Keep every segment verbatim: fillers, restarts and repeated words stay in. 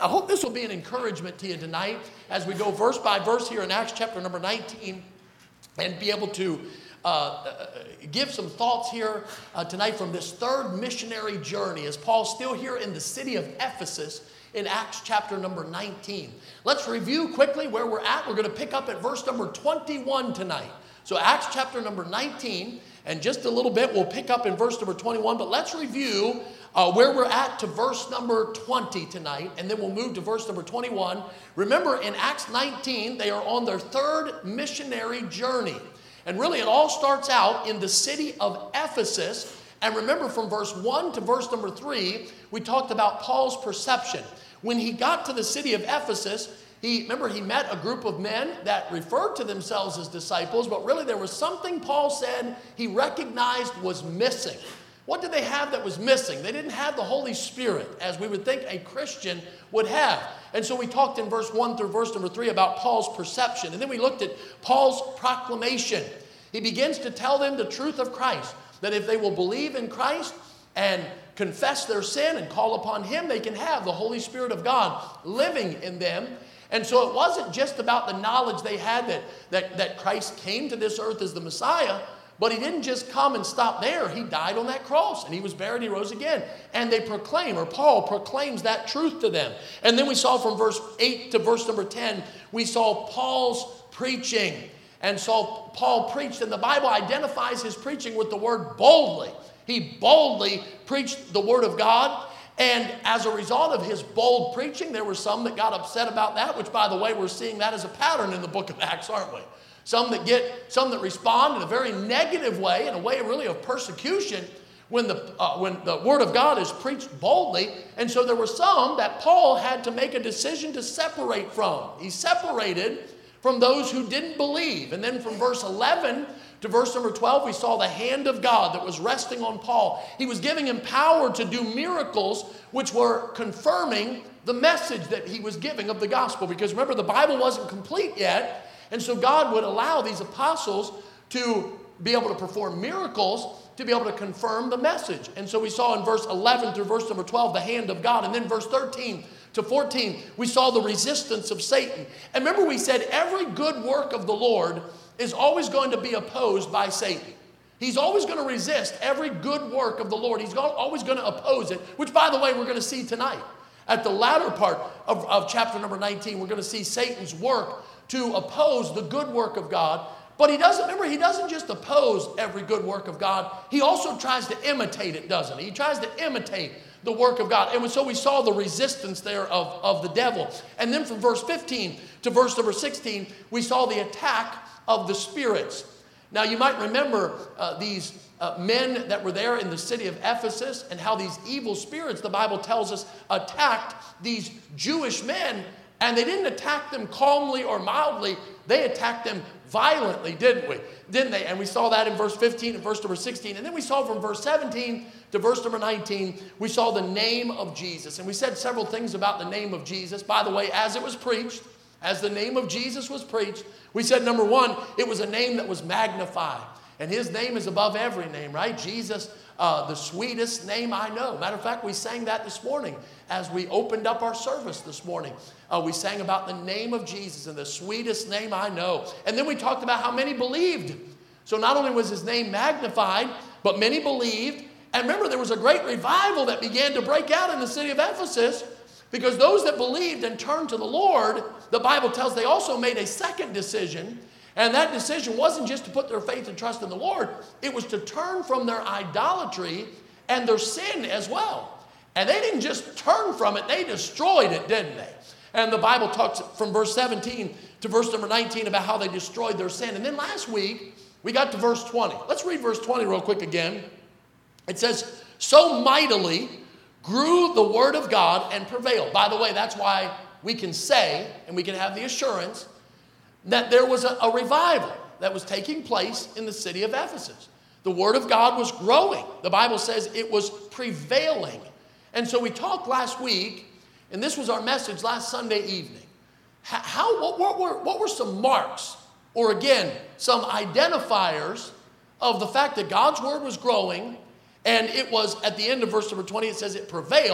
I hope this will be an encouragement to you tonight as we go verse by verse here in Acts chapter number nineteen and be able to uh, uh, give some thoughts here uh, tonight from this third missionary journey as Paul's still here in the city of Ephesus in Acts chapter number nineteen. Let's review quickly where we're at. We're going to pick up at verse number twenty-one tonight. So Acts chapter number nineteen, and just a little bit we'll pick up in verse number twenty-one, but let's review Uh, where we're at to verse number twenty tonight, and then we'll move to verse number twenty-one. Remember, in Acts nineteen, they are on their third missionary journey. And really, it all starts out in the city of Ephesus. And remember, from verse one to verse number three, we talked about Paul's perception. When he got to the city of Ephesus, he, remember, he met a group of men that referred to themselves as disciples, but really there was something Paul said he recognized was missing. What did they have that was missing? They didn't have the Holy Spirit, as we would think a Christian would have. And so we talked in verse one through verse number three about Paul's perception. And then we looked at Paul's proclamation. He begins to tell them the truth of Christ, that if they will believe in Christ and confess their sin and call upon Him, they can have the Holy Spirit of God living in them. And so it wasn't just about the knowledge they had that, that, that Christ came to this earth as the Messiah, but He didn't just come and stop there. He died on that cross, and He was buried, He rose again. And they proclaim, or Paul proclaims that truth to them. And then we saw from verse eight to verse number ten, we saw Paul's preaching. And so Paul preached, and the Bible identifies his preaching with the word boldly. He boldly preached the word of God. And as a result of his bold preaching, there were some that got upset about that, which, by the way, we're seeing that as a pattern in the book of Acts, aren't we? Some that get, some that respond in a very negative way, in a way really of persecution, when the uh, when the word of God is preached boldly. And so there were some that Paul had to make a decision to separate from. He separated from those who didn't believe. And then from verse eleven to verse number twelve, we saw the hand of God that was resting on Paul. He was giving him power to do miracles, which were confirming the message that he was giving of the gospel. Because remember, the Bible wasn't complete yet. And so God would allow these apostles to be able to perform miracles to be able to confirm the message. And so we saw in verse eleven through verse number twelve, the hand of God. And then verse thirteen to fourteen, we saw the resistance of Satan. And remember, we said every good work of the Lord is always going to be opposed by Satan. He's always going to resist every good work of the Lord. He's always going to oppose it, which, by the way, we're going to see tonight. At the latter part of, of chapter number nineteen, we're going to see Satan's work to oppose the good work of God. But he doesn't, remember, he doesn't just oppose every good work of God. He also tries to imitate it, doesn't he? He tries to imitate the work of God. And so we saw the resistance there of, of the devil. And then from verse fifteen to verse number sixteen, we saw the attack of the spirits. Now you might remember uh, these uh, men that were there in the city of Ephesus, and how these evil spirits, the Bible tells us, attacked these Jewish men. And they didn't attack them calmly or mildly. They attacked them violently, didn't we? Didn't they? And we saw that in verse fifteen and verse number sixteen. And then we saw from verse seventeen to verse number nineteen, we saw the name of Jesus. And we said several things about the name of Jesus. By the way, as it was preached, as the name of Jesus was preached, we said, number one, it was a name that was magnified. And His name is above every name, right? Jesus, uh, the sweetest name I know. Matter of fact, we sang that this morning as we opened up our service this morning. Uh, we sang about the name of Jesus and the sweetest name I know. And then we talked about how many believed. So not only was His name magnified, but many believed. And remember, there was a great revival that began to break out in the city of Ephesus, because those that believed and turned to the Lord, the Bible tells they also made a second decision. And that decision wasn't just to put their faith and trust in the Lord. It was to turn from their idolatry and their sin as well. And they didn't just turn from it, they destroyed it, didn't they? And the Bible talks from verse seventeen to verse number nineteen about how they destroyed their sin. And then last week, we got to verse twenty. Let's read verse twenty real quick again. It says, so mightily grew the word of God and prevailed. By the way, that's why we can say, and we can have the assurance, that there was a, a revival that was taking place in the city of Ephesus. The word of God was growing. The Bible says it was prevailing. And so we talked last week, and this was our message last Sunday evening. How, what, what, were, what were some marks, or again, some identifiers of the fact that God's word was growing, and it was, at the end of verse number twenty, it says it prevailed.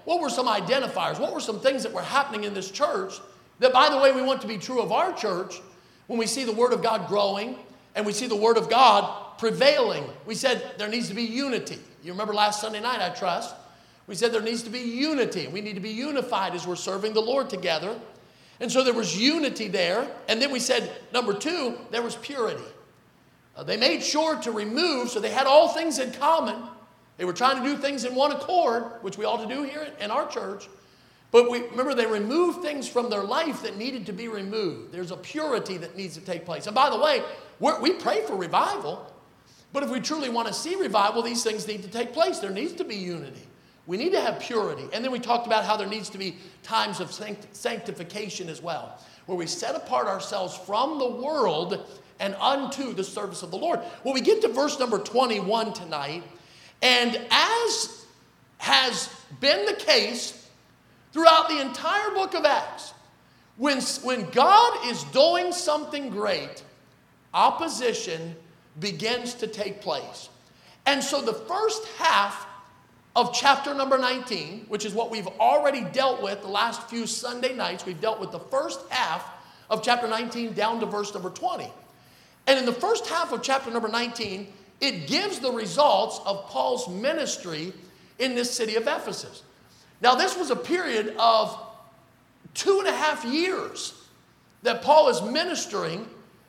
what were some identifiers? What were some things that were happening in this church that, by the way, we want to be true of our church when we see the Word of God growing and we see the Word of God prevailing? We said there needs to be unity. You remember last Sunday night, I trust. We said there needs to be unity. We need to be unified as we're serving the Lord together. And so there was unity there. And then we said, number two, there was purity. Uh, they made sure to remove, so they had all things in common. They were trying to do things in one accord, which we ought to do here in our church. But we remember, they removed things from their life that needed to be removed. There's a purity that needs to take place. And by the way, we're, we pray for revival. But if we truly want to see revival, these things need to take place. There needs to be unity. We need to have purity. And then we talked about how there needs to be times of sanctification as well, where we set apart ourselves from the world and unto the service of the Lord. Well, we get to verse number twenty-one tonight, and as has been the case throughout the entire book of Acts, when, when God is doing something great, opposition begins to take place. And so the first half of chapter number nineteen, which is what we've already dealt with the last few Sunday nights, we've dealt with the first half of chapter nineteen down to verse number twenty. And in the first half of chapter number nineteen, it gives the results of Paul's ministry in this city of Ephesus. Now, this was a period of two and a half years that Paul is ministering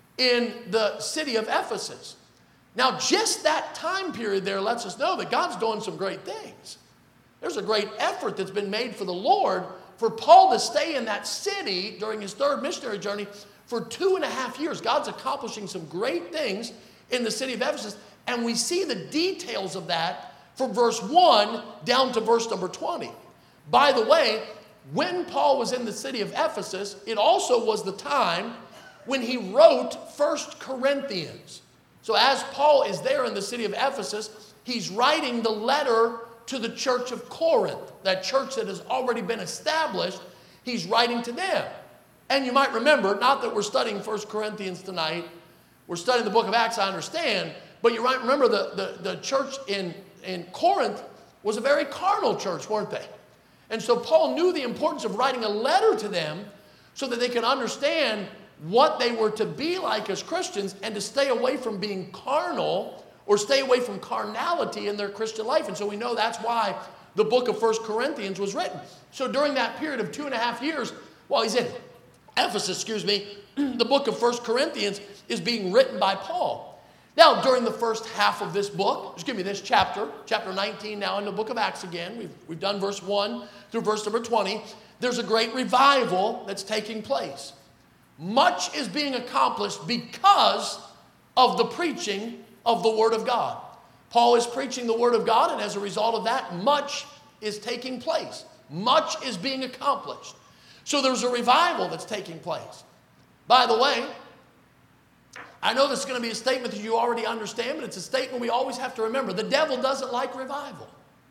in the city of Ephesus. Now, just that time period there lets us know that God's doing some great things. There's a great effort that's been made for the Lord for Paul to stay in that city during his third missionary journey for two and a half years. God's accomplishing some great things in the city of Ephesus, and we see the details of that from verse one down to verse number twenty. By the way, when Paul was in the city of Ephesus, it also was the time when he wrote First Corinthians. So as Paul is there in the city of Ephesus, he's writing the letter to the church of Corinth, that church that has already been established. He's writing to them. And you might remember, not that we're studying First Corinthians tonight, we're studying the book of Acts, I understand, but you might remember the, the, the church in, in Corinth was a very carnal church, weren't they? And so Paul knew the importance of writing a letter to them so that they could understand what they were to be like as Christians and to stay away from being carnal or stay away from carnality in their Christian life. And so we know that's why the book of First Corinthians was written. So during that period of two and a half years, while he's in Ephesus, excuse me, the book of First Corinthians is being written by Paul. Now, during the first half of this book, excuse me, this chapter, chapter nineteen now in the book of Acts again, we've, we've done verse one through verse number twenty, there's a great revival that's taking place. Much is being accomplished because of the preaching of the Word of God. Paul is preaching the Word of God, and as a result of that, much is taking place. Much is being accomplished. So there's a revival that's taking place. By the way, I know this is going to be a statement that you already understand, but it's a statement we always have to remember. The devil doesn't like revival.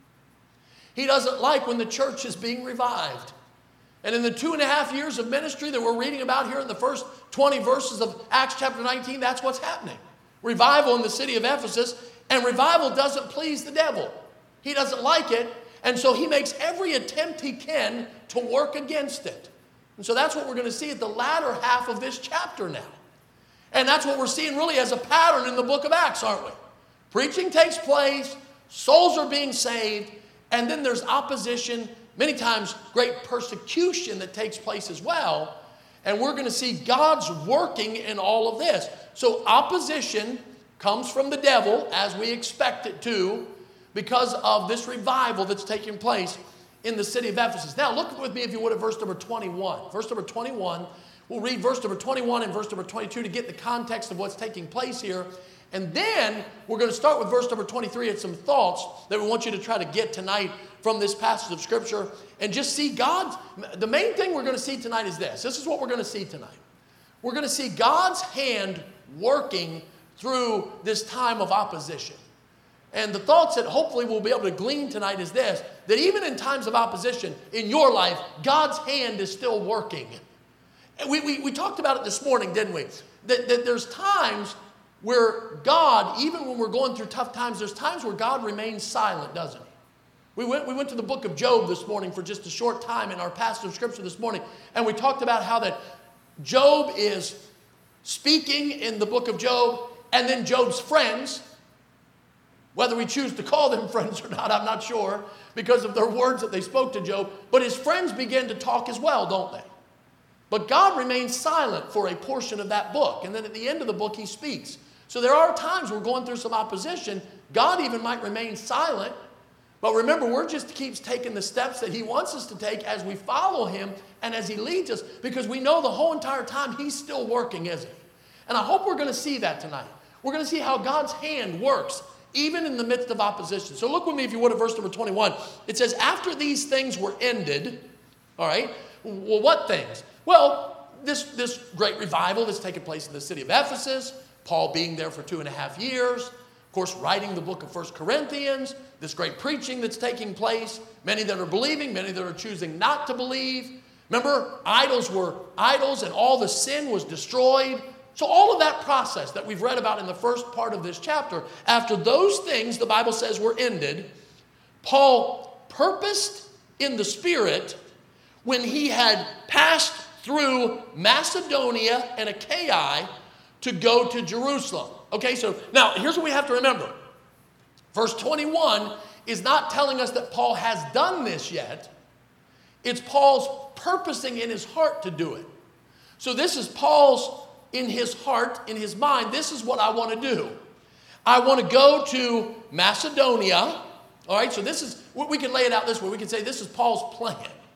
He doesn't like when the church is being revived. And in the two and a half years of ministry that we're reading about here in the first twenty verses of Acts chapter nineteen, that's what's happening. Revival in the city of Ephesus, and revival doesn't please the devil. He doesn't like it, and so he makes every attempt he can to work against it. And so that's what we're going to see at the latter half of this chapter now. And that's what we're seeing really as a pattern in the book of Acts, aren't we? Preaching takes place, souls are being saved, and then there's opposition, many times great persecution that takes place as well. And we're going to see God's working in all of this. So opposition comes from the devil, as we expect it to, because of this revival that's taking place in the city of Ephesus. Now look with me, if you would, at verse number twenty-one. Verse number twenty-one, we'll read verse number twenty-one and verse number twenty-two to get the context of what's taking place here. And then we're going to start with verse number twenty-three and some thoughts that we want you to try to get tonight from this passage of Scripture and just see God's, the main thing we're going to see tonight is this. This is what we're going to see tonight. We're going to see God's hand working through this time of opposition. And the thoughts that hopefully we'll be able to glean tonight is this, that even in times of opposition in your life, God's hand is still working. And we, we, we talked about it this morning, didn't we? That, that there's times where God, even when we're going through tough times, there's times where God remains silent, doesn't he? We went, we went to the book of Job this morning for just a short time in our passage of scripture this morning, and we talked about how that Job is speaking in the book of Job, and then Job's friends, whether we choose to call them friends or not, I'm not sure, because of their words that they spoke to Job, but his friends begin to talk as well, don't they? But God remains silent for a portion of that book, and then at the end of the book he speaks. So there are times we're going through some opposition. God even might remain silent, but remember, we're just keeps taking the steps that he wants us to take as we follow him and as he leads us, because we know the whole entire time he's still working, isn't he? And I hope we're going to see that tonight. We're going to see how God's hand works even in the midst of opposition. So look with me, if you would, at verse number twenty-one. It says, after these things were ended, all right, well, what things? Well, this, this great revival that's taken place in the city of Ephesus, Paul being there for two and a half years, of course, writing the book of First Corinthians, this great preaching that's taking place, many that are believing, many that are choosing not to believe. Remember, idols were idols and all the sin was destroyed. So all of that process that we've read about in the first part of this chapter, after those things, the Bible says, were ended, Paul purposed in the Spirit, when he had passed through Macedonia and Achaia, to go to Jerusalem. Okay, so now here's what we have to remember. Verse twenty-one is not telling us that Paul has done this yet. It's Paul's purposing in his heart to do it. So this is Paul's in his heart, in his mind, this is what I want to do. I want to go to Macedonia. All right, so this is, we can lay it out this way. We can say this is Paul's plan.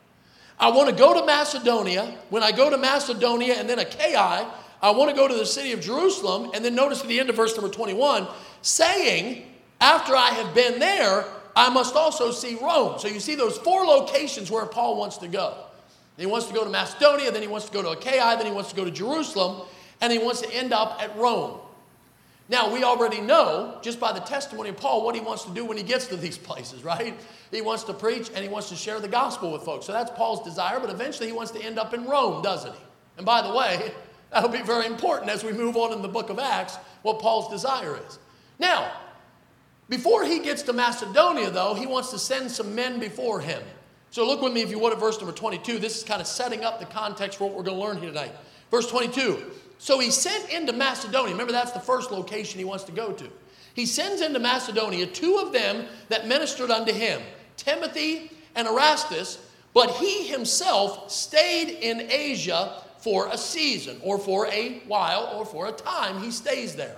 I want to go to Macedonia. When I go to Macedonia and then Achaia, I want to go to the city of Jerusalem. And then notice at the end of verse number twenty-one, saying, after I have been there, I must also see Rome. So you see those four locations where Paul wants to go. He wants to go to Macedonia, then he wants to go to Achaia, then he wants to go to Jerusalem, and he wants to end up at Rome. Now, we already know, just by the testimony of Paul, what he wants to do when he gets to these places, right? He wants to preach and he wants to share the gospel with folks. So that's Paul's desire, but eventually he wants to end up in Rome, doesn't he? And by the way, that'll be very important as we move on in the book of Acts, what Paul's desire is. Now, before he gets to Macedonia, though, he wants to send some men before him. So look with me, if you would, at verse number twenty-two. This is kind of setting up the context for what we're going to learn here tonight. Verse twenty-two. So he sent into Macedonia. Remember, that's the first location he wants to go to. He sends into Macedonia two of them that ministered unto him, Timothy and Erastus, but he himself stayed in Asia for a season, or for a while, or for a time. He stays there.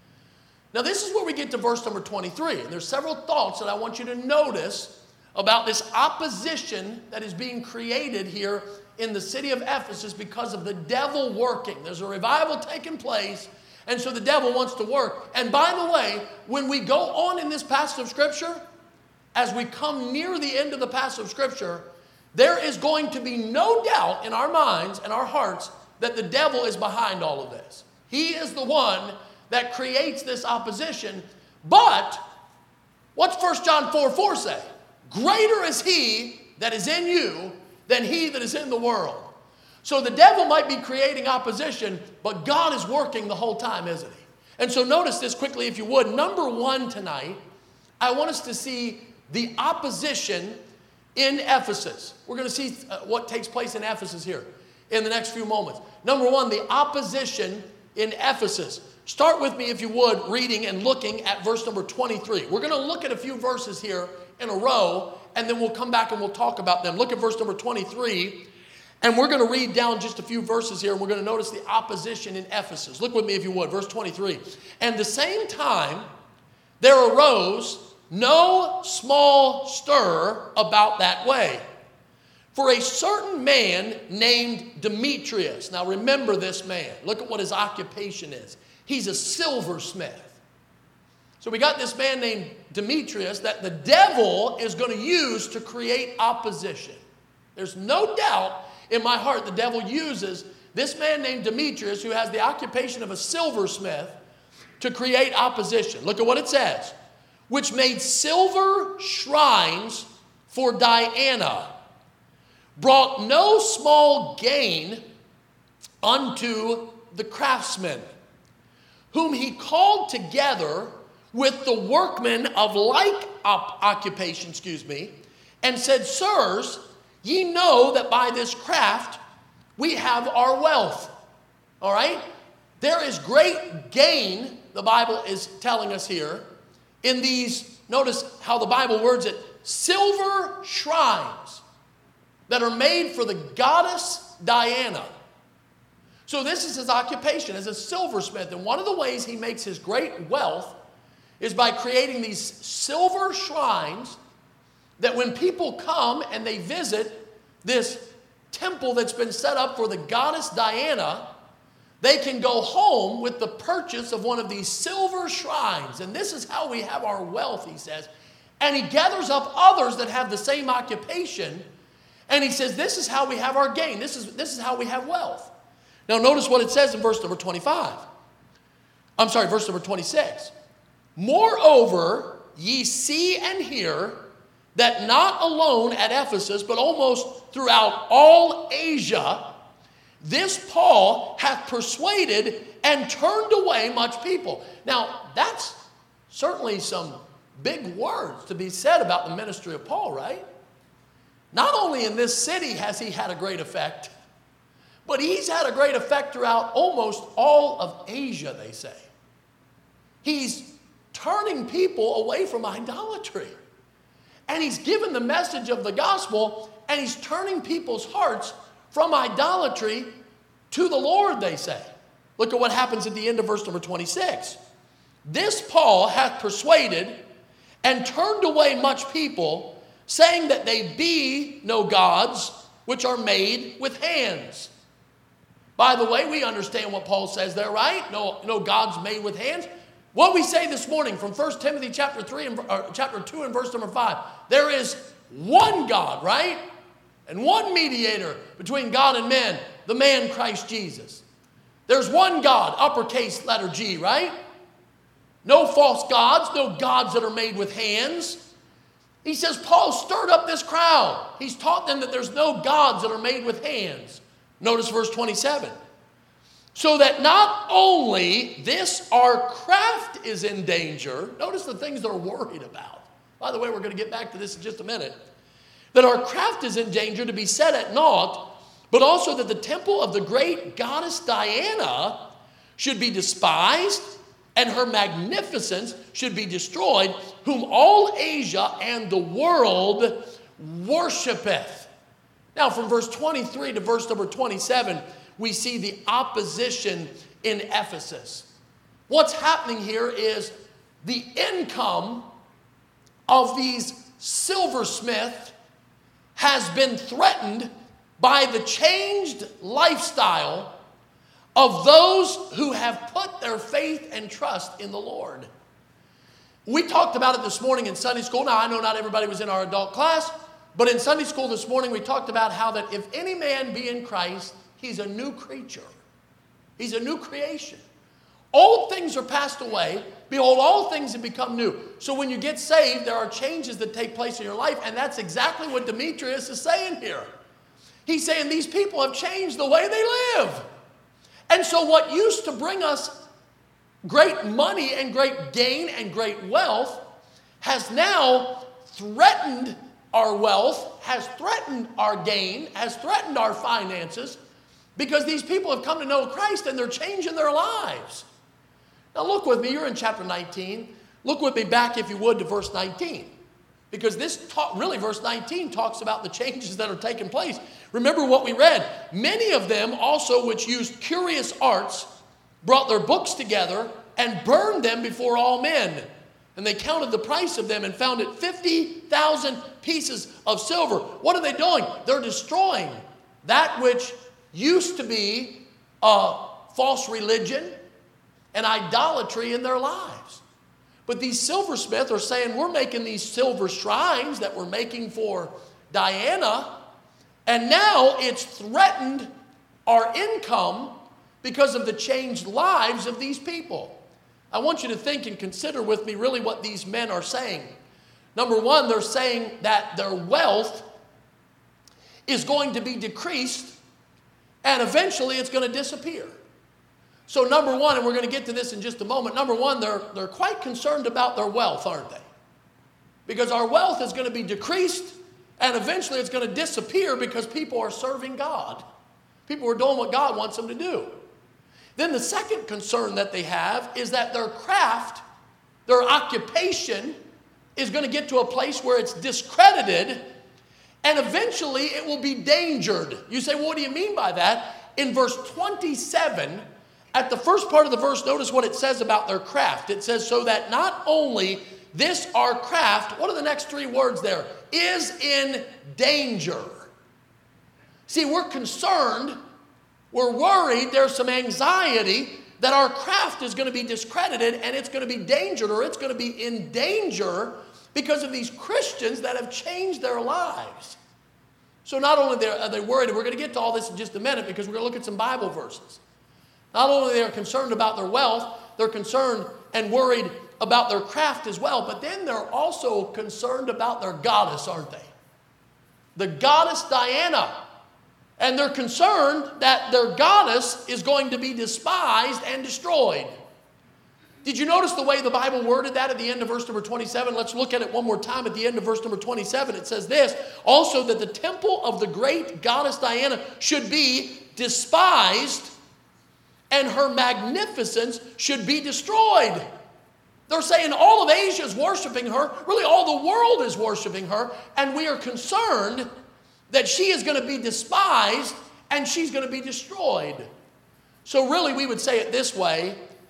Now, this is where we get to verse number twenty-three. And there's several thoughts that I want you to notice about this opposition that is being created here in the city of Ephesus because of the devil working. There's a revival taking place, and so the devil wants to work. And by the way, when we go on in this passage of Scripture, as we come near the end of the passage of Scripture, there is going to be no doubt in our minds and our hearts that the devil is behind all of this. He is the one that creates this opposition. But what's First John four four say? Greater is he that is in you than he that is in the world. So the devil might be creating opposition, but God is working the whole time, isn't he? And so notice this quickly, if you would. Number one tonight, I want us to see the opposition in Ephesus. We're going to see uh, what takes place in Ephesus here in the next few moments. Number one, the opposition in Ephesus. Start with me, if you would, reading and looking at verse number twenty-three. We're going to look at a few verses here in a row, and then we'll come back and we'll talk about them. Look at verse number twenty-three, and we're going to read down just a few verses here, and we're going to notice the opposition in Ephesus. Look with me, if you would, verse twenty-three. And the same time there arose no small stir about that way. For a certain man named Demetrius. Now remember this man. Look at what his occupation is. He's a silversmith. So we got this man named Demetrius that the devil is going to use to create opposition. There's no doubt in my heart the devil uses this man named Demetrius, who has the occupation of a silversmith, to create opposition. Look at what it says. Which made silver shrines for Diana, brought no small gain unto the craftsmen, whom he called together with the workmen of like op- occupation, excuse me, and said, Sirs, ye know that by this craft we have our wealth. All right? There is great gain, the Bible is telling us here, in these, notice how the Bible words it, silver shrines that are made for the goddess Diana. So this is his occupation as a silversmith. And one of the ways he makes his great wealth is by creating these silver shrines that when people come and they visit this temple that's been set up for the goddess Diana, they can go home with the purchase of one of these silver shrines. And this is how we have our wealth, he says. And he gathers up others that have the same occupation. And he says, this is how we have our gain. This is, this is how we have wealth. Now notice what it says in verse number twenty-five. I'm sorry, verse number twenty-six. Moreover, ye see and hear that not alone at Ephesus, but almost throughout all Asia, this Paul hath persuaded and turned away much people. Now, that's certainly some big words to be said about the ministry of Paul, right? Not only in this city has he had a great effect, but he's had a great effect throughout almost all of Asia, they say. He's turning people away from idolatry. And he's given the message of the gospel, and he's turning people's hearts from idolatry to the Lord, they say. Look at what happens at the end of verse number twenty-six. This Paul hath persuaded and turned away much people, saying that they be no gods which are made with hands. By the way, we understand what Paul says there, right? No, no gods made with hands. What we say this morning from First Timothy chapter three and or chapter two and verse number five, there is one God, right? And one mediator between God and men, the man Christ Jesus. There's one God, uppercase letter G, right? No false gods, no gods that are made with hands. He says Paul stirred up this crowd. He's taught them that there's no gods that are made with hands. Notice verse twenty-seven. So that not only this, our craft is in danger. Notice the things they're worried about. By the way, we're going to get back to this in just a minute. That our craft is in danger to be set at naught, but also that the temple of the great goddess Diana should be despised, and her magnificence should be destroyed, whom all Asia and the world worshipeth. Now, from verse twenty-three to verse number twenty-seven, we see the opposition in Ephesus. What's happening here is the income of these silversmiths has been threatened by the changed lifestyle of those who have put their faith and trust in the Lord. We talked about it this morning in Sunday school. Now, I know not everybody was in our adult class, but in Sunday school this morning, we talked about how that if any man be in Christ, he's a new creature. He's a new creation. Old things are passed away. Behold, all things have become new. So when you get saved, there are changes that take place in your life, and that's exactly what Demetrius is saying here. He's saying these people have changed the way they live. And so what used to bring us great money and great gain and great wealth has now threatened our wealth, has threatened our gain, has threatened our finances, because these people have come to know Christ and they're changing their lives. Now look with me, you're in chapter nineteen. Look with me back, if you would, to verse nineteen. Because this talk, really verse nineteen talks about the changes that are taking place. Remember what we read. Many of them also which used curious arts brought their books together and burned them before all men. And they counted the price of them and found it fifty thousand pieces of silver. What are they doing? They're destroying that which used to be a false religion and idolatry in their lives. But these silversmiths are saying, we're making these silver shrines that we're making for Diana, and now it's threatened our income because of the changed lives of these people. I want you to think and consider with me really what these men are saying. Number one, they're saying that their wealth is going to be decreased and eventually it's going to disappear. So number one, and we're going to get to this in just a moment, number one, they're, they're quite concerned about their wealth, aren't they? Because our wealth is going to be decreased, and eventually it's going to disappear because people are serving God. People are doing what God wants them to do. Then the second concern that they have is that their craft, their occupation, is going to get to a place where it's discredited, and eventually it will be endangered. You say, well, what do you mean by that? In verse twenty-seven, at the first part of the verse, notice what it says about their craft. It says, so that not only this our craft, what are the next three words there? Is in danger. See, we're concerned, we're worried, there's some anxiety that our craft is going to be discredited and it's going to be endangered, or it's going to be in danger because of these Christians that have changed their lives. So not only are they worried, and we're going to get to all this in just a minute because we're going to look at some Bible verses. Not only are they concerned about their wealth, they're concerned and worried about their craft as well, but then they're also concerned about their goddess, aren't they? The goddess Diana. And they're concerned that their goddess is going to be despised and destroyed. Did you notice the way the Bible worded that at the end of verse number twenty-seven? Let's look at it one more time at the end of verse number twenty-seven. It says this, also that the temple of the great goddess Diana should be despised and her magnificence should be destroyed. They're saying all of Asia is worshiping her. Really, all the world is worshiping her. And we are concerned that she is going to be despised and she's going to be destroyed. So really, we would say it this way.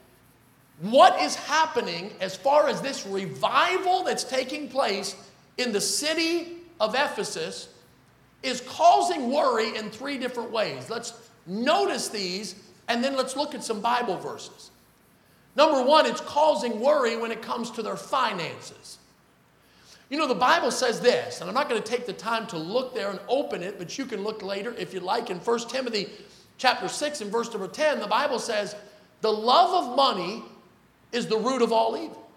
What is happening as far as this revival that's taking place in the city of Ephesus is causing worry in three different ways. Let's notice these, and then let's look at some Bible verses. Number one, it's causing worry when it comes to their finances. You know, the Bible says this, and I'm not going to take the time to look there and open it, but you can look later if you like. In First Timothy chapter six and verse number ten, the Bible says, the love of money is the root of all evil.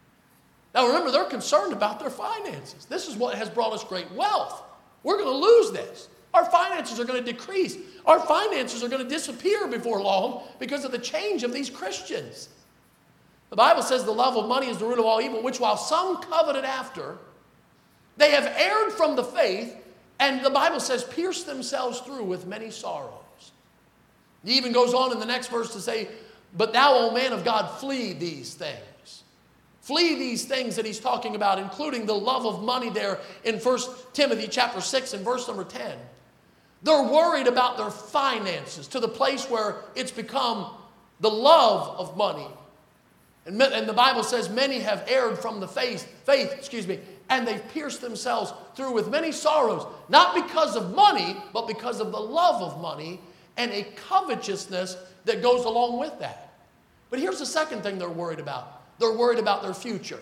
Now remember, they're concerned about their finances. This is what has brought us great wealth. We're going to lose this. Our finances are going to decrease. Our finances are going to disappear before long because of the change of these Christians. The Bible says the love of money is the root of all evil, which while some coveted after, they have erred from the faith, and the Bible says pierced themselves through with many sorrows. He even goes on in the next verse to say, but thou, O man of God, flee these things. Flee these things that he's talking about, including the love of money there in First Timothy chapter six and verse number ten. They're worried about their finances to the place where it's become the love of money. And, and the Bible says many have erred from the faith, faith, excuse me, and they've pierced themselves through with many sorrows, not because of money, but because of the love of money and a covetousness that goes along with that. But here's the second thing they're worried about. They're worried about their future.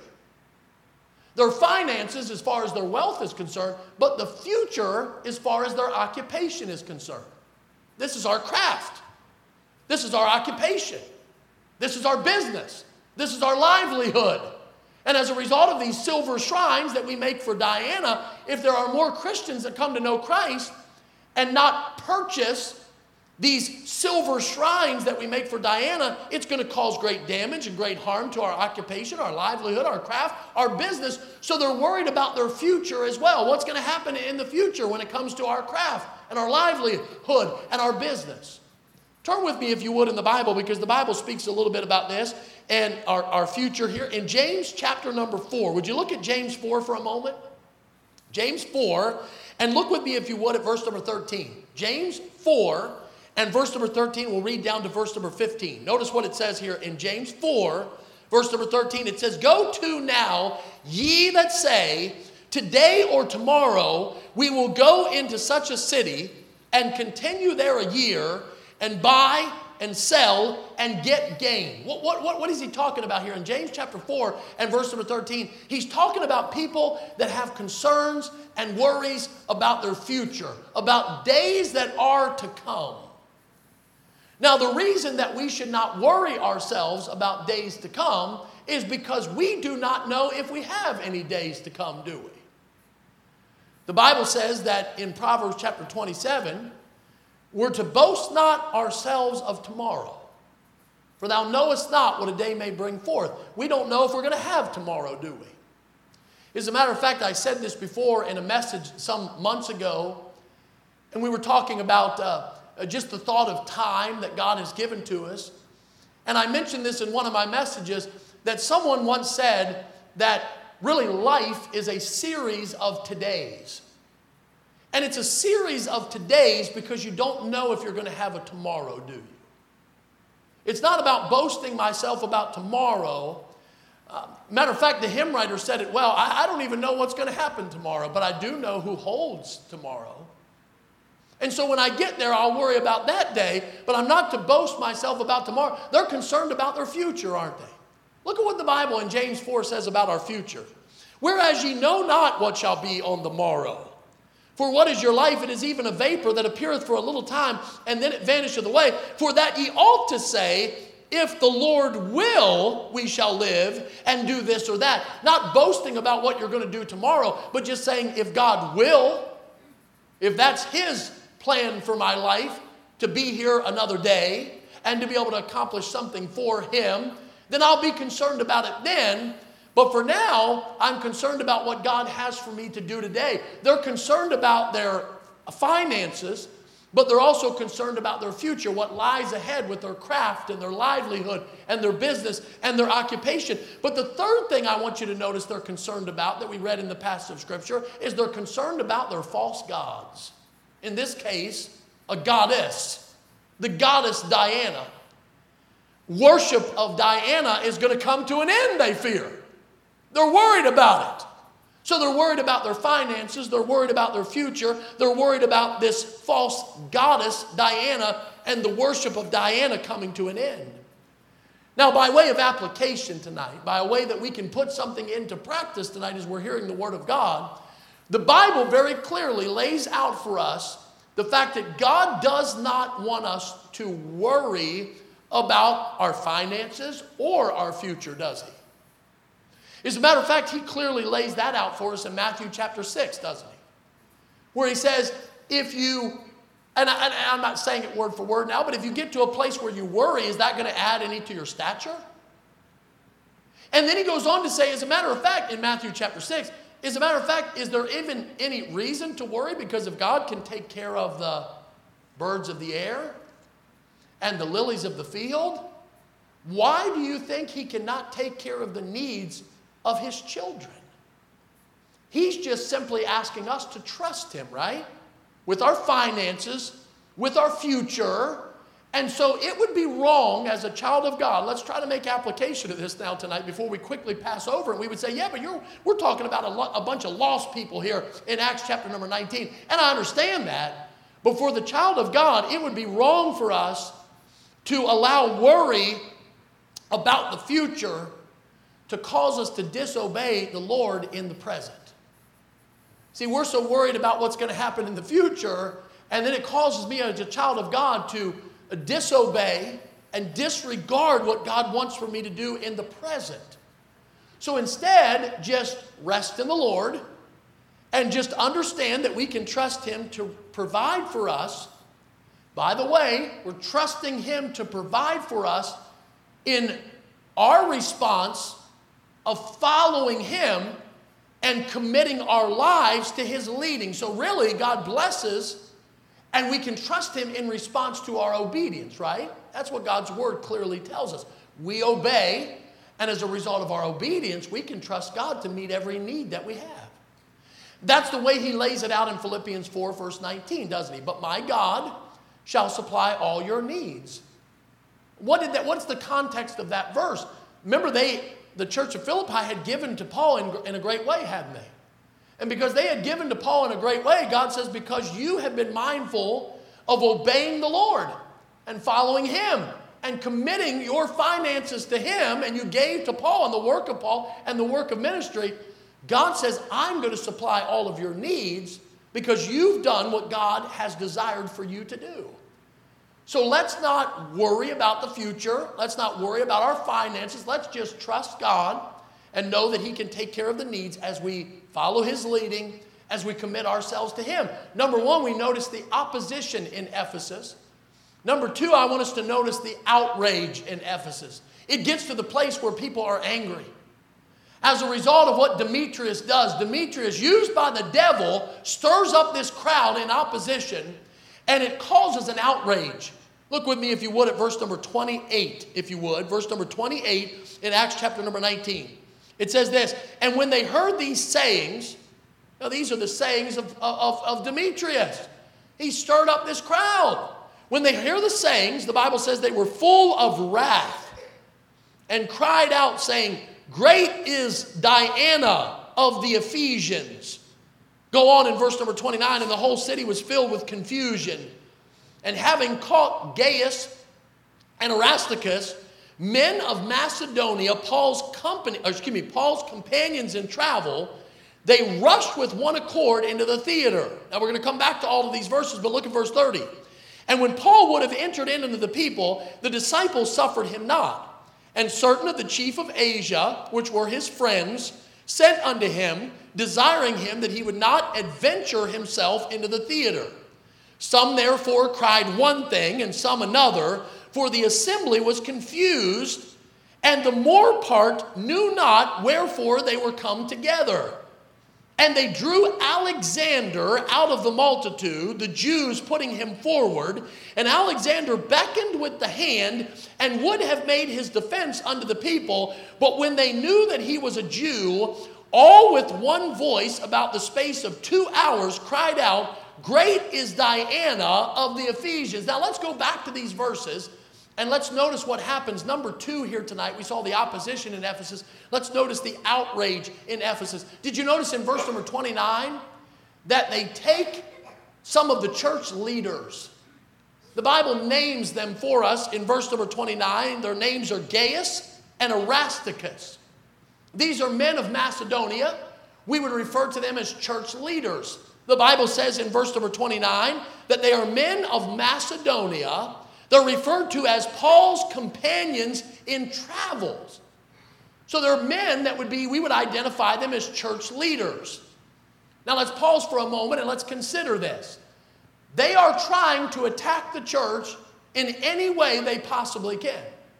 Their finances as far as their wealth is concerned, but the future as far as their occupation is concerned. This is our craft. This is our occupation. This is our business. This is our livelihood. And as a result of these silver shrines that we make for Diana, if there are more Christians that come to know Christ and not purchase these silver shrines that we make for Diana, it's going to cause great damage and great harm to our occupation, our livelihood, our craft, our business. So they're worried about their future as well. What's going to happen in the future when it comes to our craft and our livelihood and our business? Turn with me, if you would, in the Bible, because the Bible speaks a little bit about this and our, our future here. In James chapter number four, would you look at James four for a moment? James four, and look with me, if you would, at verse number thirteen. James four, and verse number thirteen, we'll read down to verse number fifteen. Notice what it says here in James four, verse number thirteen. It says, go to now, ye that say, today or tomorrow we will go into such a city and continue there a year and buy and sell and get gain. What, what, what, what is he talking about here? In James chapter four and verse number thirteen, he's talking about people that have concerns and worries about their future, about days that are to come. Now, the reason that we should not worry ourselves about days to come is because we do not know if we have any days to come, do we? The Bible says that in Proverbs chapter twenty-seven, we're to boast not ourselves of tomorrow. For thou knowest not what a day may bring forth. We don't know if we're going to have tomorrow, do we? As a matter of fact, I said this before in a message some months ago, and we were talking about uh, just the thought of time that God has given to us. And I mentioned this in one of my messages, that someone once said that really life is a series of todays. And it's a series of todays because you don't know if you're going to have a tomorrow, do you? It's not about boasting myself about tomorrow. Uh, matter of fact, the hymn writer said it well. I, I don't even know what's going to happen tomorrow, but I do know who holds tomorrow. And so when I get there, I'll worry about that day, but I'm not to boast myself about tomorrow. They're concerned about their future, aren't they? Look at what the Bible in James four says about our future. Whereas ye know not what shall be on the morrow. For what is your life? It is even a vapor that appeareth for a little time, and then it vanisheth away. For that ye ought to say, if the Lord will, we shall live and do this or that. Not boasting about what you're going to do tomorrow, but just saying, if God will, if that's His plan for my life, to be here another day and to be able to accomplish something for Him, then I'll be concerned about it then. But for now, I'm concerned about what God has for me to do today. They're concerned about their finances, but they're also concerned about their future, what lies ahead with their craft and their livelihood and their business and their occupation. But the third thing I want you to notice they're concerned about that we read in the passage of Scripture is they're concerned about their false gods. In this case, a goddess, the goddess Diana. Worship of Diana is going to come to an end, they fear. They're worried about it. So they're worried about their finances. They're worried about their future. They're worried about this false goddess, Diana, and the worship of Diana coming to an end. Now, by way of application tonight, by a way that we can put something into practice tonight as we're hearing the Word of God, the Bible very clearly lays out for us the fact that God does not want us to worry about our finances or our future, does He? As a matter of fact, He clearly lays that out for us in Matthew chapter six, doesn't He? Where He says, if you, and, I, and I'm not saying it word for word now, but if you get to a place where you worry, is that going to add any to your stature? And then He goes on to say, as a matter of fact, in Matthew chapter six, as a matter of fact, is there even any reason to worry? Because if God can take care of the birds of the air and the lilies of the field, why do you think He cannot take care of the needs of His children? He's just simply asking us to trust Him, right? With our finances, with our future. And so it would be wrong as a child of God. Let's try to make application of this now tonight before we quickly pass over. And we would say, yeah, but you're, we're talking about a, lo- a bunch of lost people here in Acts chapter number nineteen. And I understand that. But for the child of God, it would be wrong for us to allow worry about the future to cause us to disobey the Lord in the present. See, we're so worried about what's going to happen in the future, and then it causes me as a child of God to disobey and disregard what God wants for me to do in the present. So instead, just rest in the Lord and just understand that we can trust Him to provide for us. By the way, we're trusting Him to provide for us in our response of following Him and committing our lives to His leading. So really, God blesses, and we can trust Him in response to our obedience, right? That's what God's Word clearly tells us. We obey, and as a result of our obedience, we can trust God to meet every need that we have. That's the way He lays it out in Philippians four, verse nineteen, doesn't He? But my God shall supply all your needs. What did that? What's the context of that verse? Remember, they, the church of Philippi had given to Paul in, in a great way, hadn't they? And because they had given to Paul in a great way, God says, because you have been mindful of obeying the Lord and following Him and committing your finances to Him, and you gave to Paul and the work of Paul and the work of ministry, God says, I'm going to supply all of your needs because you've done what God has desired for you to do. So let's not worry about the future. Let's not worry about our finances. Let's just trust God and know that He can take care of the needs as we follow His leading, as we commit ourselves to Him. Number one, we notice the opposition in Ephesus. Number two, I want us to notice the outrage in Ephesus. It gets to the place where people are angry. As a result of what Demetrius does, Demetrius, used by the devil, stirs up this crowd in opposition, and it causes an outrage. Look with me, if you would, at verse number twenty-eight, if you would. Verse number twenty-eight in Acts chapter number nineteen. It says this, and when they heard these sayings, now these are the sayings of, of, of Demetrius. He stirred up this crowd. When they hear the sayings, the Bible says they were full of wrath and cried out, saying, great is Diana of the Ephesians. Go on in verse number twenty-nine, and the whole city was filled with confusion. And having caught Gaius and Aristarchus, men of Macedonia, Paul's company, or excuse me, Paul's companions in travel, they rushed with one accord into the theater. Now we're going to come back to all of these verses, but look at verse thirty. And when Paul would have entered into the people, the disciples suffered him not. And certain of the chief of Asia, which were his friends, sent unto him, desiring him that he would not adventure himself into the theater. Some therefore cried one thing, and some another, for the assembly was confused, and the more part knew not wherefore they were come together. And they drew Alexander out of the multitude, the Jews putting him forward. And Alexander beckoned with the hand and would have made his defense unto the people. But when they knew that he was a Jew, all with one voice about the space of two hours cried out, great is Diana of the Ephesians. Now let's go back to these verses. And let's notice what happens. Number two here tonight, we saw the opposition in Ephesus. Let's notice the outrage in Ephesus. Did you notice in verse number twenty-nine that they take some of the church leaders? The Bible names them for us in verse number twenty-nine. Their names are Gaius and Aristarchus. These are men of Macedonia. We would refer to them as church leaders. The Bible says in verse number twenty-nine that they are men of Macedonia. They're referred to as Paul's companions in travels. So they're men that would be, we would identify them as church leaders. Now let's pause for a moment and let's consider this. They are trying to attack the church in any way they possibly can.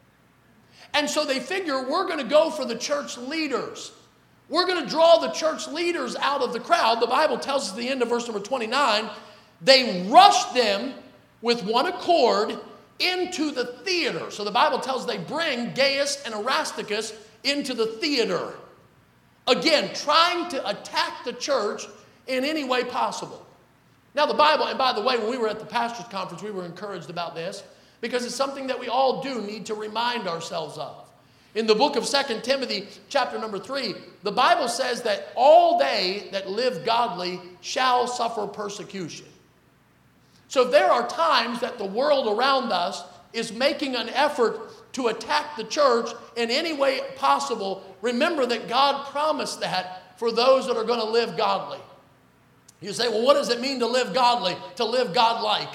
And so they figure we're going to go for the church leaders. We're going to draw the church leaders out of the crowd. The Bible tells us at the end of verse number twenty-nine, they rushed them with one accord into the theater. So the Bible tells they bring Gaius and Aristarchus into the theater. Again, trying to attack the church in any way possible. Now the Bible, and by the way, when we were at the pastor's conference, we were encouraged about this because it's something that we all do need to remind ourselves of. In the book of Second Timothy, chapter number three, the Bible says that all they that live godly shall suffer persecution. So there are times that the world around us is making an effort to attack the church in any way possible. Remember that God promised that for those that are going to live godly. You say, well, what does it mean to live godly? To live godlike.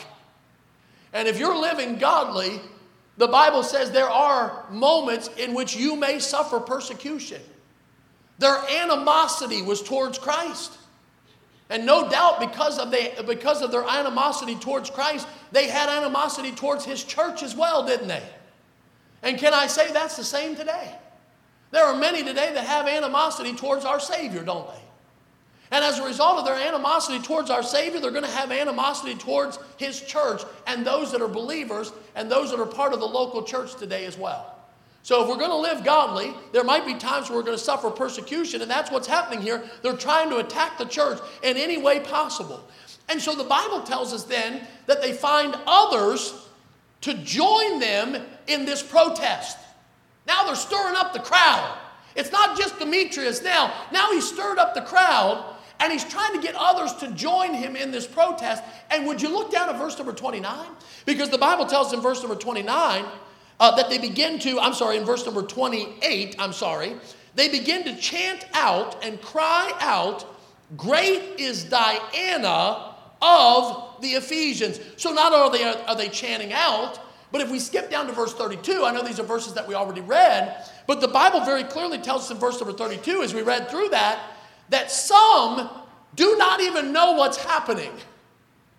And if you're living godly, the Bible says there are moments in which you may suffer persecution. Their animosity was towards Christ. And no doubt because of, they, because of their animosity towards Christ, they had animosity towards his church as well, didn't they? And can I say that's the same today? There are many today that have animosity towards our Savior, don't they? And as a result of their animosity towards our Savior, they're going to have animosity towards his church and those that are believers and those that are part of the local church today as well. So if we're going to live godly, there might be times where we're going to suffer persecution, and that's what's happening here. They're trying to attack the church in any way possible. And so the Bible tells us then that they find others to join them in this protest. Now they're stirring up the crowd. It's not just Demetrius now. Now he's stirred up the crowd, and he's trying to get others to join him in this protest. And would you look down at verse number twenty-nine? Because the Bible tells us in verse number twenty-nine, Uh, that they begin to, I'm sorry, in verse number twenty-eight, I'm sorry, they begin to chant out and cry out, great is Diana of the Ephesians. So not only are, are they chanting out, but if we skip down to verse thirty-two, I know these are verses that we already read, but the Bible very clearly tells us in verse number thirty-two, as we read through that, that some do not even know what's happening.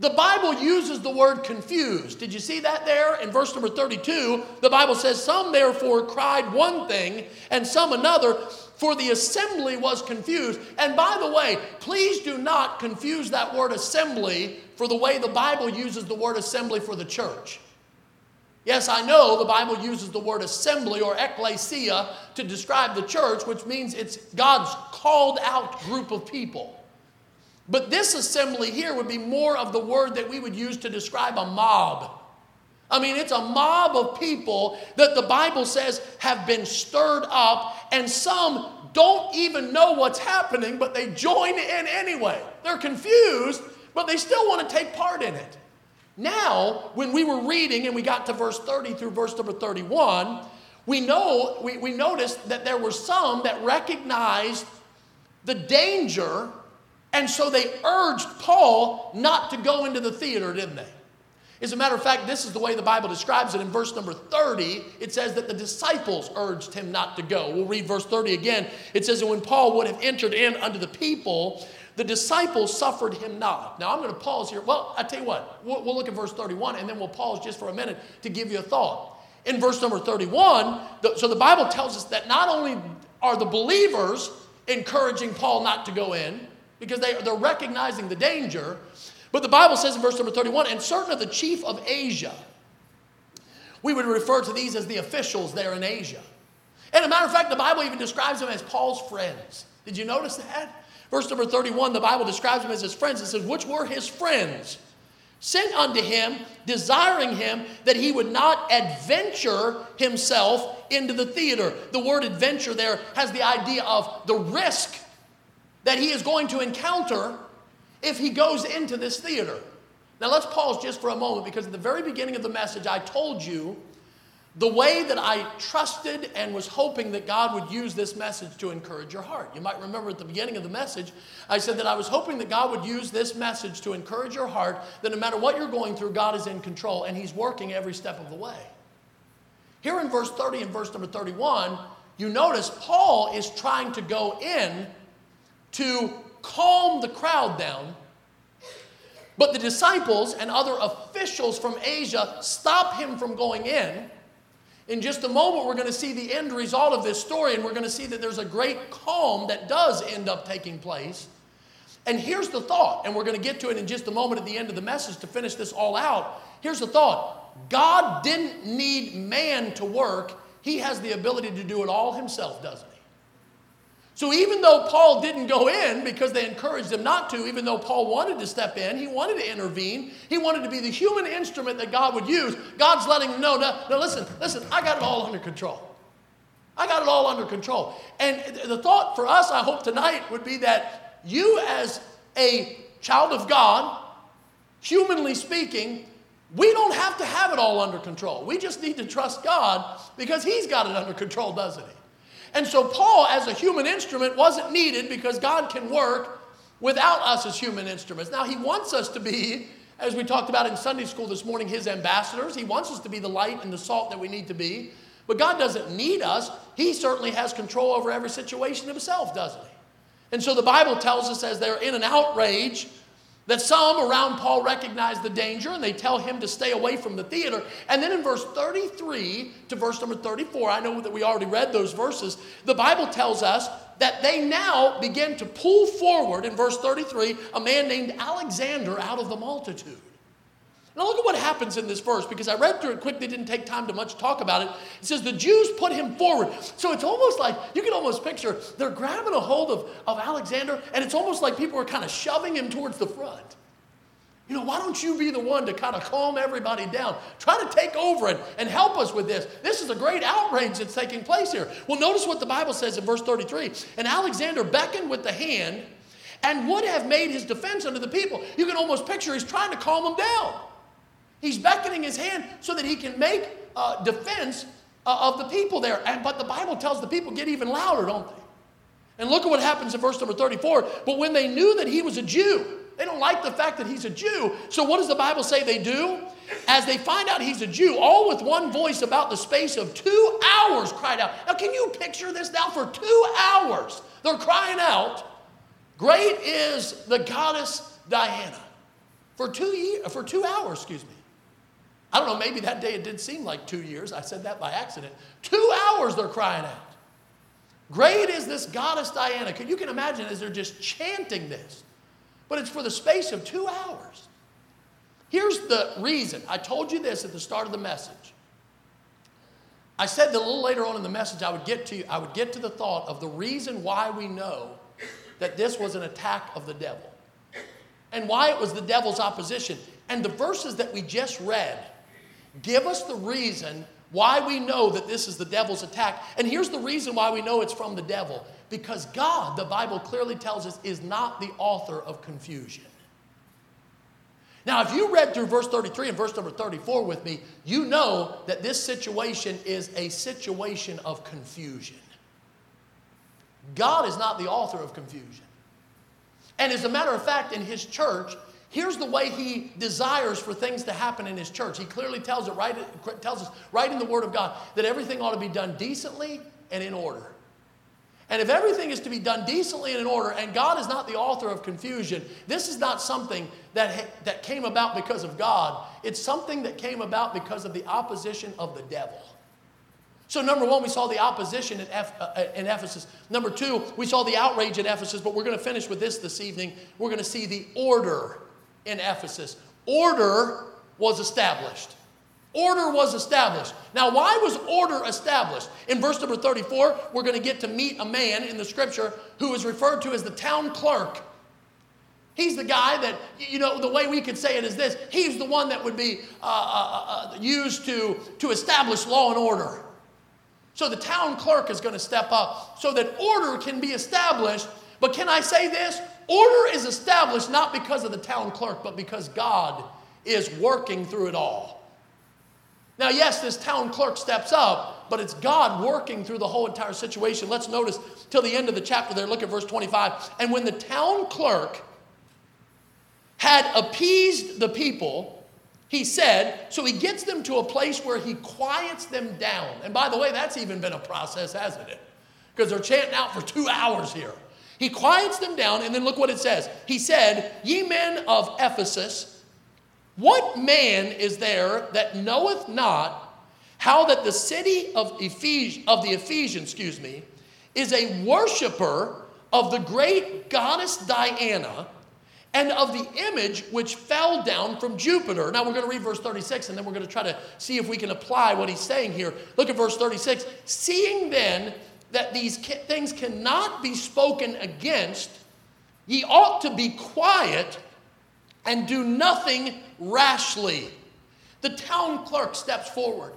The Bible uses the word confused. Did you see that there? In verse number thirty-two, the Bible says, some therefore cried one thing and some another, for the assembly was confused. And by the way, please do not confuse that word assembly for the way the Bible uses the word assembly for the church. Yes, I know the Bible uses the word assembly or ecclesia to describe the church, which means it's God's called out group of people. But this assembly here would be more of the word that we would use to describe a mob. I mean, it's a mob of people that the Bible says have been stirred up, and some don't even know what's happening, but they join in anyway. They're confused, but they still want to take part in it. Now, when we were reading and we got to verse thirty through verse number thirty-one, we know we, we noticed that there were some that recognized the danger, and so they urged Paul not to go into the theater, didn't they? As a matter of fact, this is the way the Bible describes it. In verse number thirty, it says that the disciples urged him not to go. We'll read verse thirty again. It says that when Paul would have entered in unto the people, the disciples suffered him not. Now, I'm going to pause here. Well, I tell you what, we'll, we'll look at verse thirty-one, and then we'll pause just for a minute to give you a thought. In verse number thirty-one, the, so the Bible tells us that not only are the believers encouraging Paul not to go in, because they, they're recognizing the danger, but the Bible says in verse number thirty-one, and certain of the chief of Asia, we would refer to these as the officials there in Asia. And as a matter of fact, the Bible even describes them as Paul's friends. Did you notice that? Verse number thirty-one, the Bible describes them as his friends. It says, which were his friends, sent unto him, desiring him that he would not adventure himself into the theater. The word adventure there has the idea of the risk that he is going to encounter if he goes into this theater. Now let's pause just for a moment, because at the very beginning of the message, I told you the way that I trusted and was hoping that God would use this message to encourage your heart. You might remember at the beginning of the message, I said that I was hoping that God would use this message to encourage your heart, that no matter what you're going through, God is in control and he's working every step of the way. Here in verse thirty and verse number thirty-one, you notice Paul is trying to go in to calm the crowd down, but the disciples and other officials from Asia stop him from going in. In just a moment, we're going to see the end result of this story, and we're going to see that there's a great calm that does end up taking place. And here's the thought, and we're going to get to it in just a moment at the end of the message to finish this all out. Here's the thought. God didn't need man to work. He has the ability to do it all himself, doesn't he? So even though Paul didn't go in because they encouraged him not to, even though Paul wanted to step in, he wanted to intervene, he wanted to be the human instrument that God would use, God's letting him know, no, no, listen, listen, I got it all under control. I got it all under control. And the thought for us, I hope tonight, would be that you as a child of God, humanly speaking, we don't have to have it all under control. We just need to trust God because he's got it under control, doesn't he? And so Paul, as a human instrument, wasn't needed because God can work without us as human instruments. Now, he wants us to be, as we talked about in Sunday school this morning, his ambassadors. He wants us to be the light and the salt that we need to be. But God doesn't need us. He certainly has control over every situation himself, doesn't he? And so the Bible tells us, as they're in an outrage, that some around Paul recognize the danger and they tell him to stay away from the theater. And then in verse thirty-three to verse number thirty-four, I know that we already read those verses, the Bible tells us that they now begin to pull forward, in verse thirty-three, a man named Alexander out of the multitude. Now look at what happens in this verse, because I read through it quickly, didn't take time to much talk about it. It says the Jews put him forward. So it's almost like, you can almost picture, they're grabbing a hold of, of Alexander, and it's almost like people are kind of shoving him towards the front. You know, why don't you be the one to kind of calm everybody down? Try to take over and, and help us with this. This is a great outrage that's taking place here. Well, notice what the Bible says in verse thirty-three. And Alexander beckoned with the hand and would have made his defense unto the people. You can almost picture he's trying to calm them down. He's beckoning his hand so that he can make uh, defense uh, of the people there. And, but the Bible tells the people get even louder, don't they? And look at what happens in verse number thirty-four. But when they knew that he was a Jew, they don't like the fact that he's a Jew. So what does the Bible say they do? As they find out he's a Jew, all with one voice about the space of two hours cried out. Now can you picture this now? For two hours, they're crying out, great is the goddess Diana. for two years, for two hours, excuse me. I don't know, maybe that day it did seem like two years. I said that by accident. Two hours they're crying out. Great is this goddess Diana. You can imagine as they're just chanting this. But it's for the space of two hours. Here's the reason. I told you this at the start of the message. I said that a little later on in the message I would get to I would get to the thought of the reason why we know that this was an attack of the devil. And why it was the devil's opposition. And the verses that we just read give us the reason why we know that this is the devil's attack. And here's the reason why we know it's from the devil. Because God, the Bible clearly tells us, is not the author of confusion. Now, if you read through verse thirty-three and verse number thirty-four with me, you know that this situation is a situation of confusion. God is not the author of confusion. And as a matter of fact, in his church, here's the way he desires for things to happen in his church. He clearly tells it right, tells us right in the Word of God that everything ought to be done decently and in order. And if everything is to be done decently and in order, and God is not the author of confusion, this is not something that, that came about because of God. It's something that came about because of the opposition of the devil. So number one, we saw the opposition in, Eph- uh, in Ephesus. Number two, we saw the outrage in Ephesus, but we're going to finish with this this evening. We're going to see the order in Ephesus. Order was established. Order was established. Now, why was order established? In verse number thirty-four, we're going to get to meet a man in the scripture who is referred to as the town clerk. He's the guy that, you know, the way we could say it is this. He's the one that would be uh, uh, uh, used to, to establish law and order. So the town clerk is going to step up so that order can be established. But can I say this? Order is established not because of the town clerk, but because God is working through it all. Now, yes, this town clerk steps up, but it's God working through the whole entire situation. Let's notice till the end of the chapter there. Look at verse twenty-five. And when the town clerk had appeased the people, he said, so he gets them to a place where he quiets them down. And by the way, that's even been a process, hasn't it? Because they're chanting out for two hours here. He quiets them down, and then look what it says. He said, ye men of Ephesus, what man is there that knoweth not how that the city of, Ephes- of the Ephesians, excuse me, is a worshiper of the great goddess Diana, and of the image which fell down from Jupiter. Now we're going to read verse thirty-six, and then we're going to try to see if we can apply what he's saying here. Look at verse thirty-six. Seeing then that these things cannot be spoken against, ye ought to be quiet and do nothing rashly. The town clerk steps forward.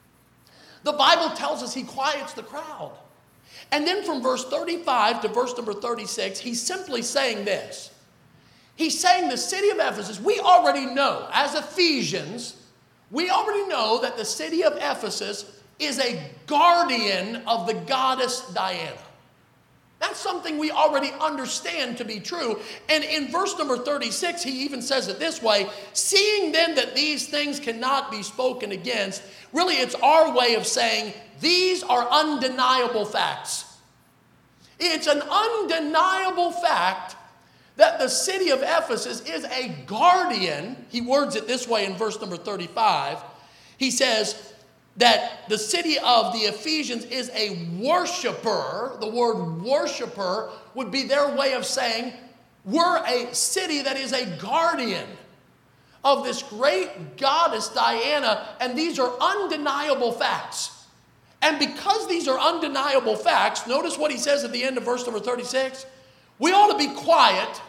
The Bible tells us he quiets the crowd. And then from verse thirty-five to verse number thirty-six, he's simply saying this. He's saying the city of Ephesus, we already know, as Ephesians, we already know that the city of Ephesus is a guardian of the goddess Diana. That's something we already understand to be true. And in verse number thirty-six, he even says it this way, seeing then that these things cannot be spoken against, really it's our way of saying these are undeniable facts. It's an undeniable fact that the city of Ephesus is a guardian. He words it this way in verse number thirty-five. He says that the city of the Ephesians is a worshiper. The word worshiper would be their way of saying we're a city that is a guardian of this great goddess Diana, and these are undeniable facts. And because these are undeniable facts, notice what he says at the end of verse number thirty-six. We ought to be quiet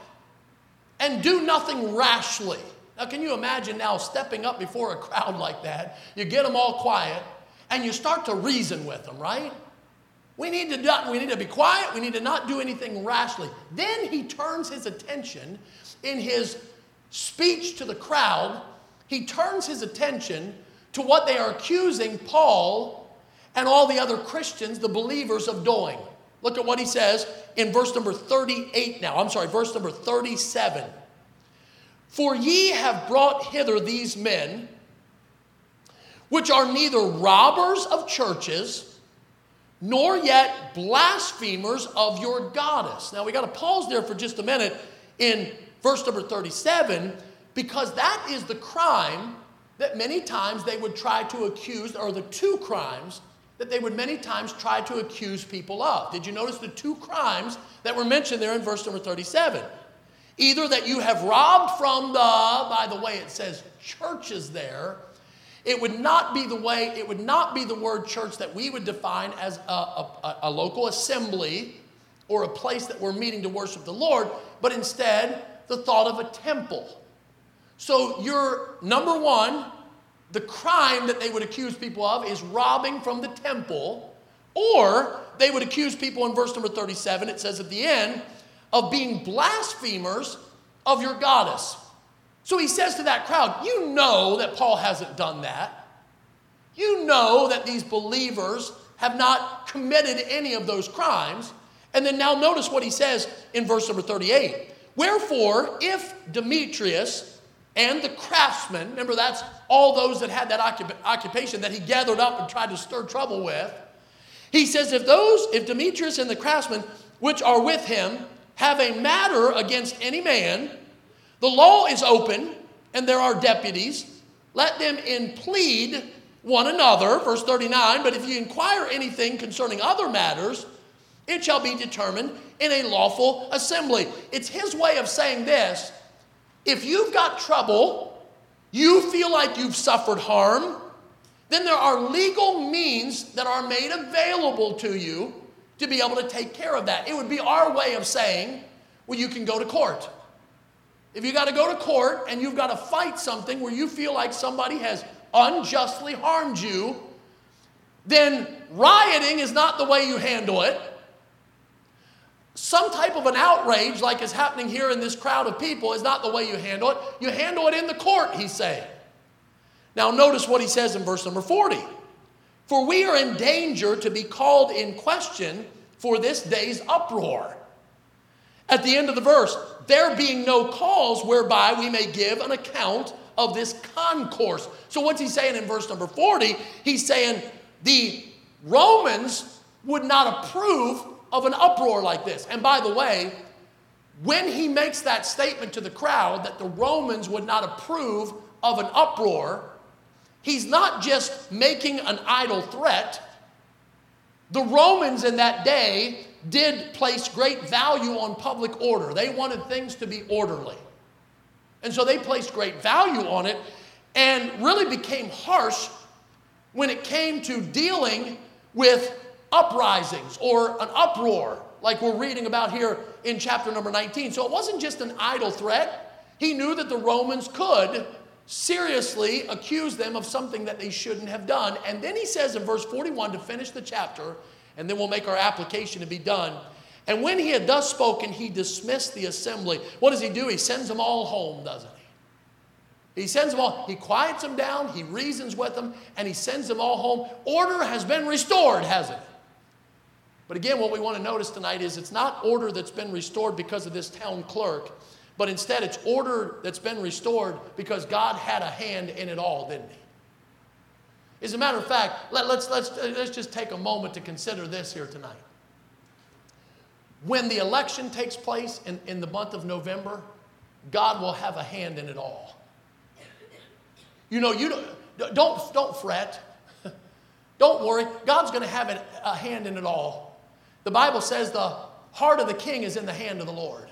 and do nothing rashly. Now, can you imagine now stepping up before a crowd like that? You get them all quiet, and you start to reason with them, right? We need to do, we need to be quiet. We need to not do anything rashly. Then he turns his attention in his speech to the crowd. He turns his attention to what they are accusing Paul and all the other Christians, the believers, of doing. Look at what he says in verse number thirty-eight now. I'm sorry, verse number thirty-seven. For ye have brought hither these men, which are neither robbers of churches, nor yet blasphemers of your goddess. Now we got to pause there for just a minute in verse number thirty-seven, because that is the crime that many times they would try to accuse, or the two crimes that they would many times try to accuse people of. Did you notice the two crimes that were mentioned there in verse number thirty-seven? Either that you have robbed from the, by the way, it says churches there. It would not be the way, it would not be the word church that we would define as a, a, a local assembly or a place that we're meeting to worship the Lord, but instead the thought of a temple. So your number one, the crime that they would accuse people of is robbing from the temple, or they would accuse people in verse number thirty-seven, it says at the end, of being blasphemers of your goddess. So he says to that crowd, you know that Paul hasn't done that. You know that these believers have not committed any of those crimes. And then now notice what he says in verse number thirty-eight. Wherefore, if Demetrius and the craftsmen, remember that's all those that had that occup- occupation that he gathered up and tried to stir trouble with. He says, if those, if Demetrius and the craftsmen which are with him have a matter against any man, the law is open, and there are deputies. Let them implead one another, verse thirty-nine, but if you inquire anything concerning other matters, it shall be determined in a lawful assembly. It's his way of saying this. If you've got trouble, you feel like you've suffered harm, then there are legal means that are made available to you to be able to take care of that. It would be our way of saying, well, you can go to court. If you got to go to court and you've got to fight something where you feel like somebody has unjustly harmed you, then rioting is not the way you handle it. Some type of an outrage like is happening here in this crowd of people is not the way you handle it. You handle it in the court, he's saying. Now notice what he says in verse number forty. For we are in danger to be called in question for this day's uproar. At the end of the verse, there being no cause whereby we may give an account of this concourse. So what's he saying in verse number forty? He's saying the Romans would not approve of an uproar like this. And by the way, when he makes that statement to the crowd that the Romans would not approve of an uproar, he's not just making an idle threat. The Romans in that day did place great value on public order. They wanted things to be orderly. And so they placed great value on it and really became harsh when it came to dealing with uprisings or an uproar like we're reading about here in chapter number nineteen. So it wasn't just an idle threat. He knew that the Romans could seriously accuse them of something that they shouldn't have done. And then he says in verse forty-one to finish the chapter, and then we'll make our application to be done. And when he had thus spoken, he dismissed the assembly. What does he do? He sends them all home, doesn't he? He sends them all, he quiets them down, he reasons with them, and he sends them all home. Order has been restored, hasn't it? But again, what we want to notice tonight is it's not order that's been restored because of this town clerk, but instead it's order that's been restored because God had a hand in it all, didn't he? As a matter of fact, let, let's, let's, let's just take a moment to consider this here tonight. When the election takes place in, in the month of November, God will have a hand in it all. You know, you don't, don't, don't fret. Don't worry. God's going to have a, a hand in it all. The Bible says the heart of the king is in the hand of the Lord.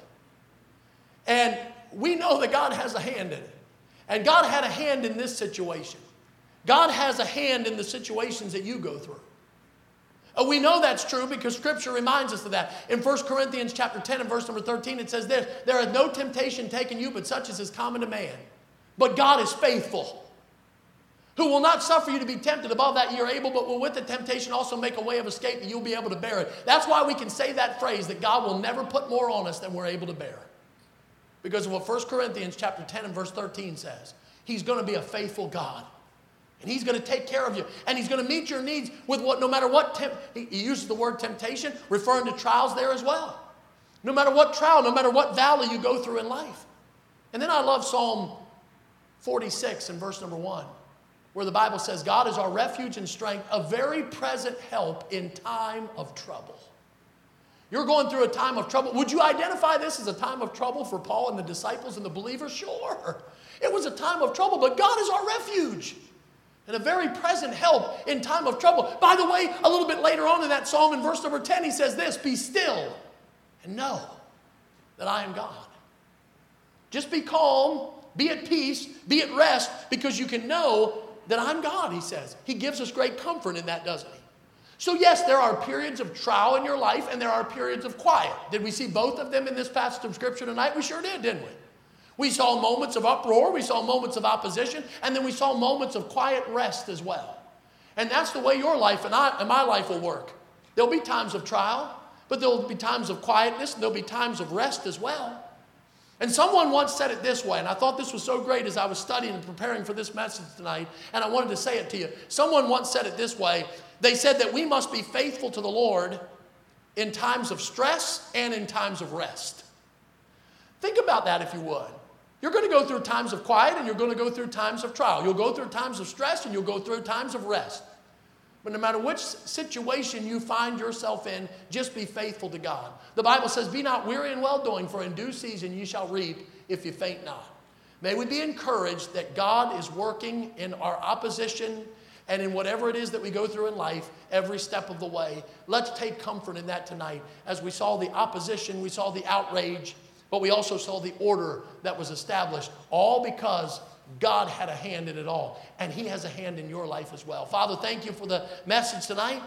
And we know that God has a hand in it. And God had a hand in this situation. God has a hand in the situations that you go through. Uh, we know that's true because Scripture reminds us of that. In First Corinthians chapter ten and verse number thirteen, it says this, there is no temptation taken you but such as is common to man. But God is faithful, who will not suffer you to be tempted above that ye are able, but will with the temptation also make a way of escape that you'll be able to bear it. That's why we can say that phrase that God will never put more on us than we're able to bear. Because of what First Corinthians chapter ten and verse thirteen says. He's going to be a faithful God. And he's going to take care of you. And he's going to meet your needs with what, no matter what, temp- he, he uses the word temptation, referring to trials there as well. No matter what trial, no matter what valley you go through in life. And then I love Psalm forty-six and verse number one, where the Bible says, God is our refuge and strength, a very present help in time of trouble. You're going through a time of trouble. Would you identify this as a time of trouble for Paul and the disciples and the believers? Sure. It was a time of trouble, but God is our refuge and a very present help in time of trouble. By the way, a little bit later on in that psalm, in verse number ten, he says this, be still and know that I am God. Just be calm, be at peace, be at rest, because you can know that I'm God, he says. He gives us great comfort in that, doesn't he? So yes, there are periods of trial in your life and there are periods of quiet. Did we see both of them in this passage of Scripture tonight? We sure did, didn't we? We saw moments of uproar, we saw moments of opposition, and then we saw moments of quiet rest as well. And that's the way your life and, I, and my life will work. There'll be times of trial, but there'll be times of quietness, and there'll be times of rest as well. And someone once said it this way, and I thought this was so great as I was studying and preparing for this message tonight, and I wanted to say it to you. Someone once said it this way. They said that we must be faithful to the Lord in times of stress and in times of rest. Think about that if you would. You're going to go through times of quiet and you're going to go through times of trial. You'll go through times of stress and you'll go through times of rest. But no matter which situation you find yourself in, just be faithful to God. The Bible says, be not weary in well-doing, for in due season you shall reap if you faint not. May we be encouraged that God is working in our opposition and in whatever it is that we go through in life every step of the way. Let's take comfort in that tonight. As we saw the opposition, we saw the outrage, but we also saw the order that was established, all because God had a hand in it all, and he has a hand in your life as well. Father, thank you for the message tonight.